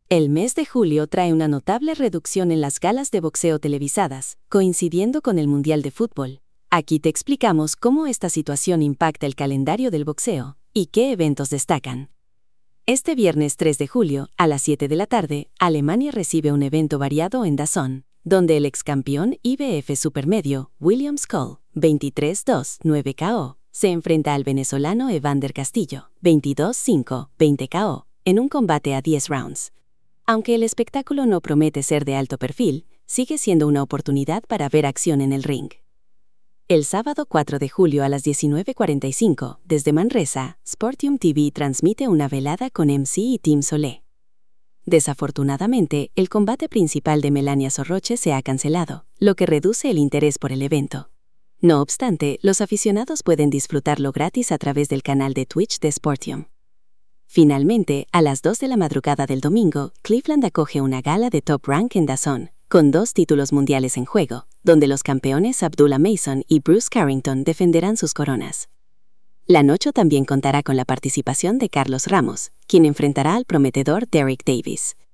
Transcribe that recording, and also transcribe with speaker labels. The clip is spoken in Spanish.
Speaker 1: El mes de julio trae una notable reducción en las galas de boxeo televisadas, coincidiendo con el Mundial de Fútbol. Aquí te explicamos cómo esta situación impacta el calendario del boxeo y qué eventos destacan. Este viernes 3 de julio, a las 7 de la tarde, Alemania recibe un evento variado en DAZN, donde el excampeón IBF Supermedio, William Skull, 23-2, 9 KO, se enfrenta al venezolano Evander Castillo, 22-5, 20 KO, en un combate a 10 rounds. Aunque el espectáculo no promete ser de alto perfil, sigue siendo una oportunidad para ver acción en el ring. El sábado 4 de julio a las 19:45, desde Manresa, Sportium TV transmite una velada con MC y Team Solé. Desafortunadamente, el combate principal de Melania Sorroche se ha cancelado, lo que reduce el interés por el evento. No obstante, los aficionados pueden disfrutarlo gratis a través del canal de Twitch de Sportium. Finalmente, a las 2 de la madrugada del domingo, Cleveland acoge una gala de Top Rank en DAZN, con 2 títulos mundiales en juego, donde los campeones Abdullah Mason y Bruce Carrington defenderán sus coronas. La noche también contará con la participación de Carlos Ramos, quien enfrentará al prometedor Derek Davis.